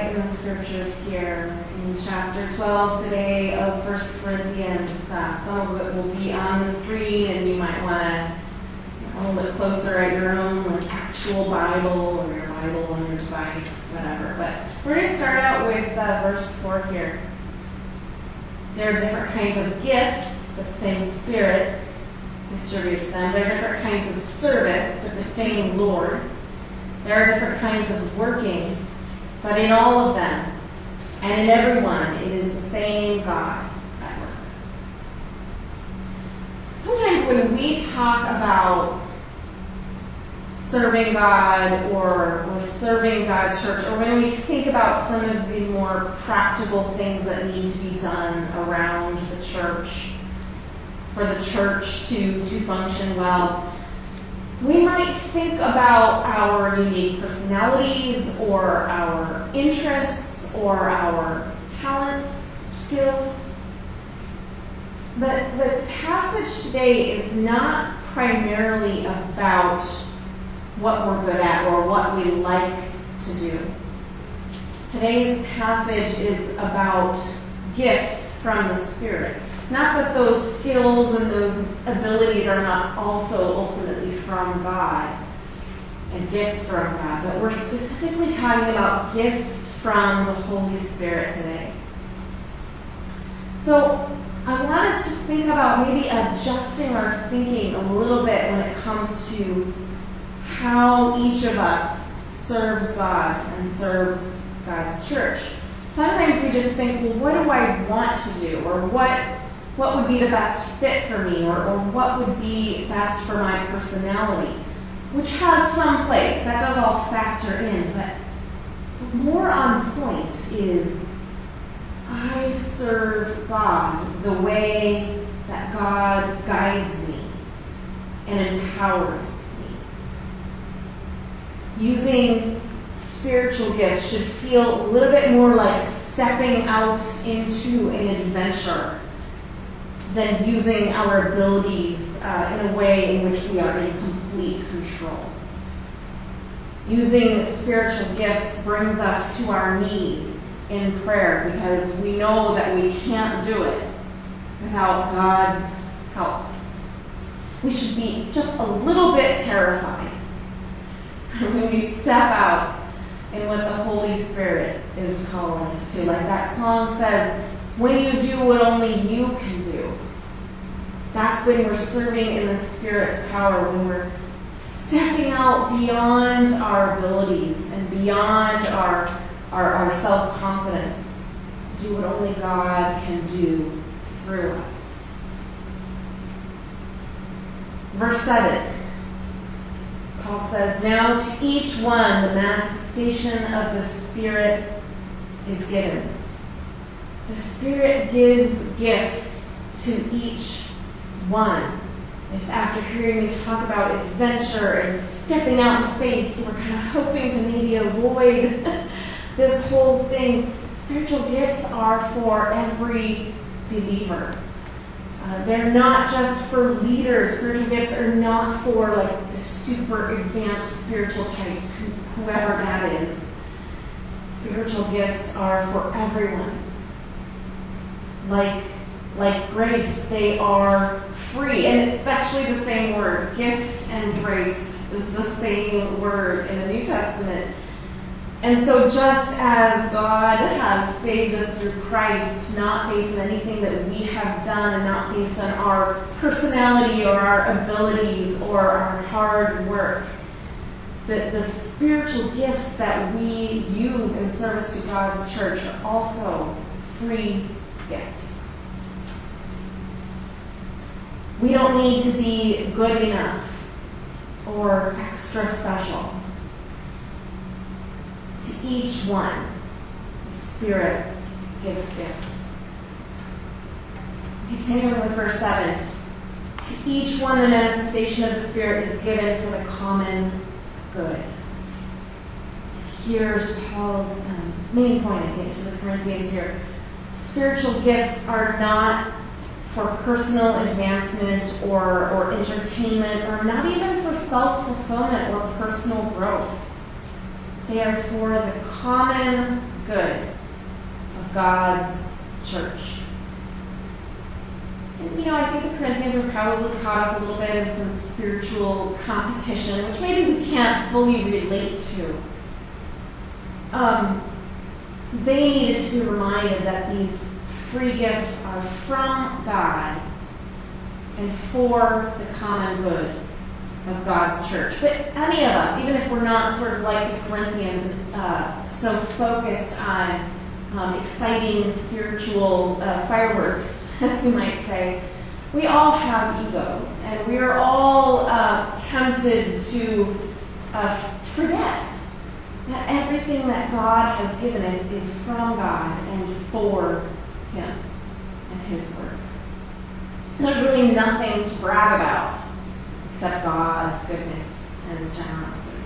in the scriptures here in chapter 12 today of 1 Corinthians. Some of it will be on the screen, and you might want to look closer at your own actual Bible or your Bible on your device, whatever. But we're going to start out with verse 4 here. There are different kinds of gifts, but the same Spirit distributes them. There are different kinds of service, but the same Lord. There are different kinds of working, but in all of them and in everyone, it is the same God at work. Sometimes when we talk about serving God or serving God's church, or when we think about some of the more practical things that need to be done around the church, for the church to function well, we might think about our unique personalities or our interests or our talents, skills. But the passage today is not primarily about what we're good at or what we like to do. Today's passage is about gifts from the Spirit. Not that those skills and those abilities are not also ultimately from God and gifts from God, but we're specifically talking about gifts from the Holy Spirit today. So I want us to think about maybe adjusting our thinking a little bit when it comes to how each of us serves God and serves God's church. Sometimes we just think, well, what do I want to do? Or what would be the best fit for me? Or what would be best for my personality? Which has some place. That does all factor in. But more on point is I serve God the way that God guides me and empowers me. Using spiritual gifts should feel a little bit more like stepping out into an adventure than using our abilities in a way in which we are in complete control. Using spiritual gifts brings us to our knees in prayer because we know that we can't do it without God's help. We should be just a little bit terrified when we step out in what the Holy Spirit is calling us to. Like that song says, when you do what only you can do. That's when we're serving in the Spirit's power, when we're stepping out beyond our abilities and beyond our self-confidence. Do what only God can do through us. Verse 7. Paul says, now to each one the manifestation of the Spirit is given. The Spirit gives gifts to each one. If after hearing me talk about adventure and stepping out in faith, we're kind of hoping to maybe avoid this whole thing, spiritual gifts are for every believer. They're not just for leaders. Spiritual gifts are not for like the super advanced spiritual types, whoever that is. Spiritual gifts are for everyone. Like grace, they are free. And it's actually the same word. Gift and grace is the same word in the New Testament. And so just as God has saved us through Christ, not based on anything that we have done and not based on our personality or our abilities or our hard work, that the spiritual gifts that we use in service to God's church are also free gifts. We don't need to be good enough or extra special. To each one, the Spirit gives gifts. Continuing with verse 7. To each one the manifestation of the Spirit is given for the common good. Here's Paul's main point, I think, to the Corinthians here. Spiritual gifts are not for personal advancement or entertainment, or not even for self-fulfillment or personal growth. They are for the common good of God's church. And, I think the Corinthians were probably caught up a little bit in some spiritual competition, which maybe we can't fully relate to. They needed to be reminded that these free gifts are from God and for the common good of God's church. But any of us, even if we're not sort of like the Corinthians, so focused on exciting spiritual fireworks, as we might say, we all have egos, and we are all tempted to forget that everything that God has given us is from God and for Him and His work. There's really nothing to brag about except God's goodness and His generosity.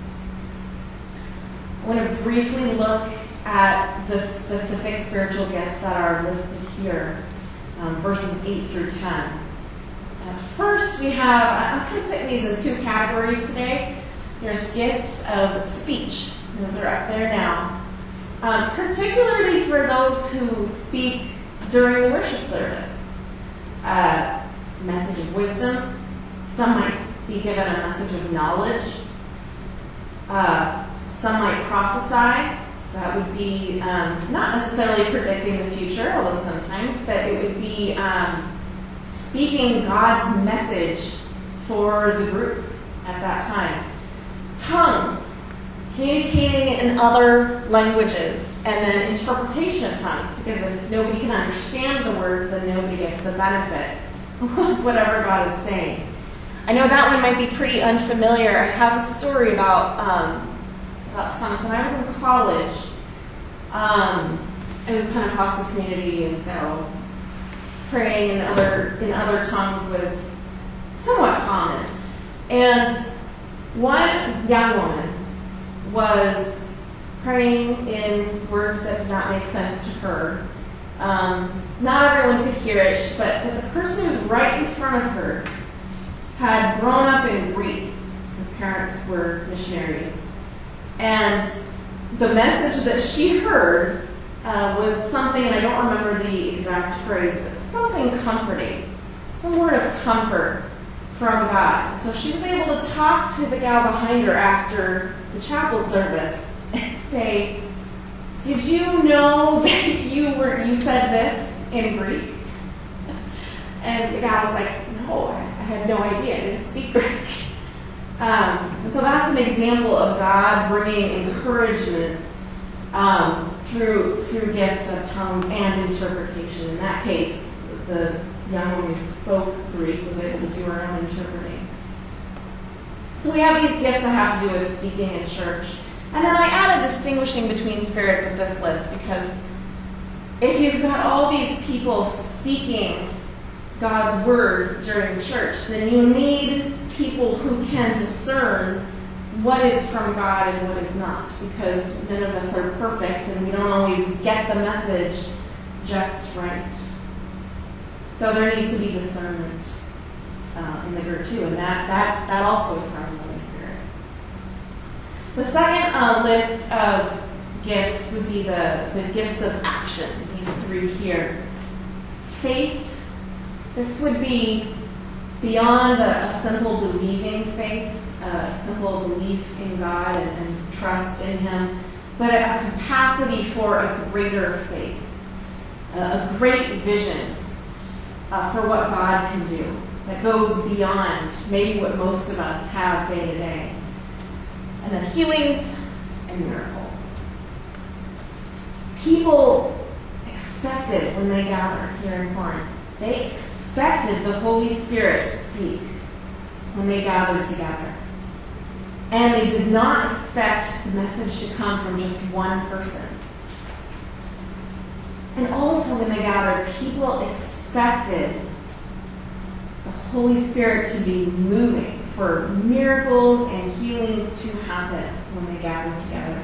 I want to briefly look at the specific spiritual gifts that are listed here, verses 8 through 10. First, we have, I'm kind of putting these in two categories today. There's gifts of speech. Those are up there now. Particularly for those who speak during the worship service. Message of wisdom. Some might be given a message of knowledge. Some might prophesy. So that would be not necessarily predicting the future, although sometimes, but it would be speaking God's message for the group at that time. Tongues, communicating in other languages, and then interpretation of tongues, because if nobody can understand the words, then nobody gets the benefit of whatever God is saying. I know that one might be pretty unfamiliar. I have a story about tongues. When I was in college, it was a Pentecostal community, and so praying in other tongues was somewhat common. And one young woman was praying in words that did not make sense to her. Not everyone could hear it, but the person who was right in front of her had grown up in Greece. Her parents were missionaries. And the message that she heard was something, and I don't remember the exact phrase, but something comforting, some word of comfort from God. So she was able to talk to the gal behind her after the chapel service and say, "Did you know that you said this in Greek?" And the gal was like, "No, I had no idea. I didn't speak Greek." And so that's an example of God bringing encouragement through gift of tongues and interpretation. In that case, the young woman who spoke Greek was able to do her own interpreting. So we have these gifts that have to do with speaking in church. And then I added distinguishing between spirits with this list, because if you've got all these people speaking God's word during church, then you need people who can discern what is from God and what is not, because none of us are perfect and we don't always get the message just right. So there needs to be discernment in the group too, and that also is from the Holy Spirit. The second list of gifts would be the gifts of action, these three here. Faith, this would be beyond a simple believing faith, a simple belief in God and trust in Him, but a capacity for a greater faith, a great vision for what God can do that goes beyond maybe what most of us have day to day. And then healings and miracles. People expected when they gathered here in Corinth, they expected the Holy Spirit to speak when they gathered together. And they did not expect the message to come from just one person. And also when they gathered, people expected the Holy Spirit to be moving, for miracles and healings to happen when they gathered together.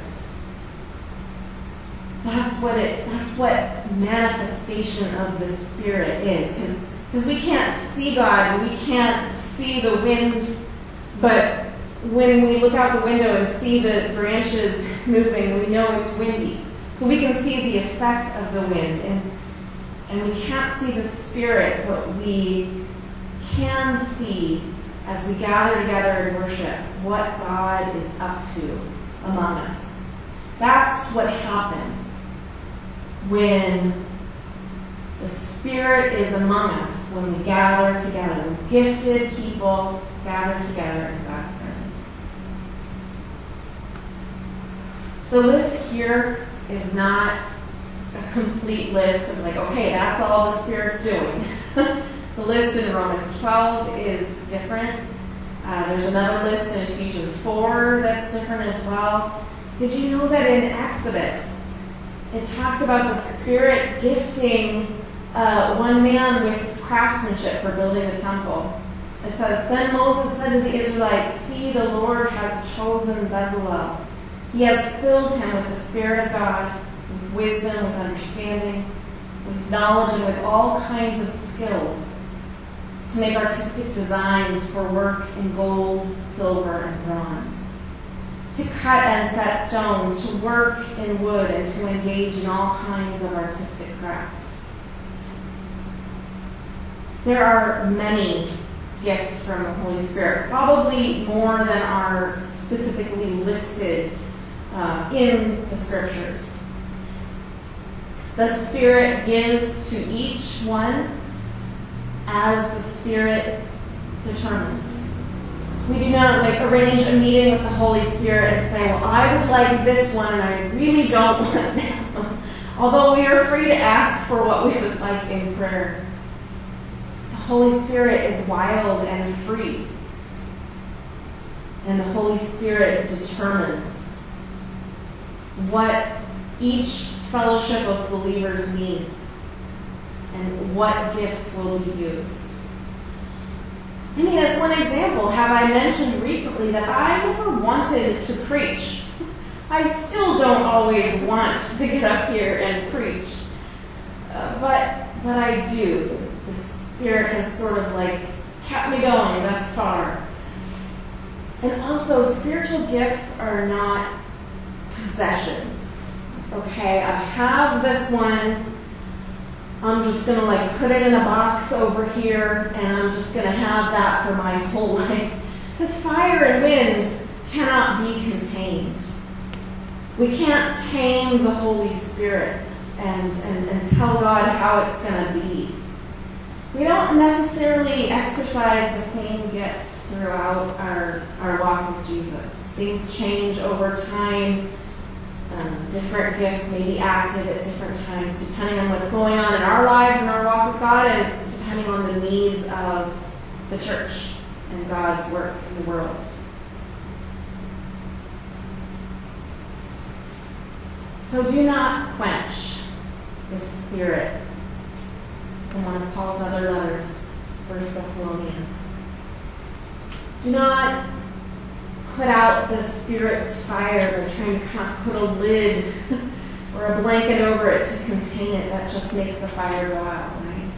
That's what manifestation of the Spirit is. Because we can't see God and we can't see the wind, but when we look out the window and see the branches moving, we know it's windy. So we can see the effect of the wind, and we can't see the Spirit, but we can see as we gather together in worship what God is up to among us. That's what happens when the Spirit is among us, when we gather together. When gifted people gather together in God's presence. The list here is not a complete list of like, okay, that's all the Spirit's doing. The list in Romans 12 is different. There's another list in Ephesians 4 that's different as well. Did you know that in Exodus, it talks about the Spirit gifting one man with craftsmanship for building the temple? It says, then Moses said to the Israelites, see, the Lord has chosen Bezalel. He has filled him with the Spirit of God, with wisdom, with understanding, with knowledge, and with all kinds of skills to make artistic designs for work in gold, silver, and bronze, to cut and set stones, to work in wood, and to engage in all kinds of artistic crafts. There are many gifts from the Holy Spirit, probably more than are specifically listed in the Scriptures. The Spirit gives to each one as the Spirit determines. We do not arrange a meeting with the Holy Spirit and say, well, I would like this one and I really don't want that one. Although we are free to ask for what we would like in prayer. The Holy Spirit is wild and free. And the Holy Spirit determines what each fellowship of believers needs and what gifts will be used. I mean, as one example, have I mentioned recently that I never wanted to preach? I still don't always want to get up here and preach. But I do. The Spirit has sort of kept me going thus far. And also, spiritual gifts are not possessions. Okay, I have this one. I'm just going to put it in a box over here, and I'm just going to have that for my whole life. Because fire and wind cannot be contained. We can't tame the Holy Spirit and tell God how it's going to be. We don't necessarily exercise the same gifts throughout our walk with Jesus. Things change over time. Different gifts may be active at different times depending on what's going on in our lives and our walk with God, and depending on the needs of the church and God's work in the world. So do not quench the Spirit. In one of Paul's other letters, 1 Thessalonians. Do not put out the Spirit's fire by trying to kind of put a lid or a blanket over it to contain it. That just makes the fire go out, right?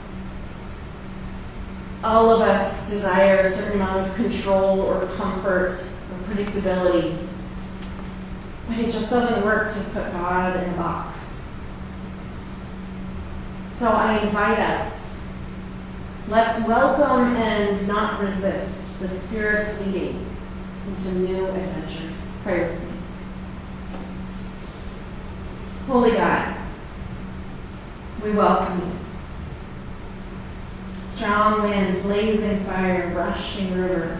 All of us desire a certain amount of control or comfort or predictability. But it just doesn't work to put God in a box. So I invite us, let's welcome and not resist the Spirit's leading into new adventures. Pray with me. Holy God, we welcome you. Strong wind, blazing fire, rushing river.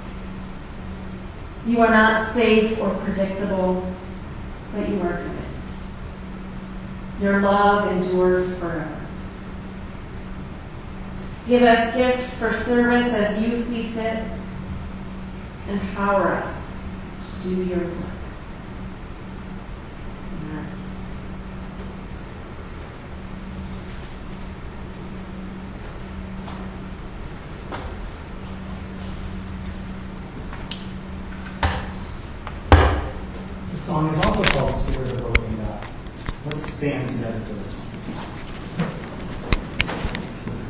You are not safe or predictable, but you are good. Your love endures forever. Give us gifts for service as you see fit. Empower us to do your work. Amen. The song is also called Spirit of the Living God. Let's stand together for this one.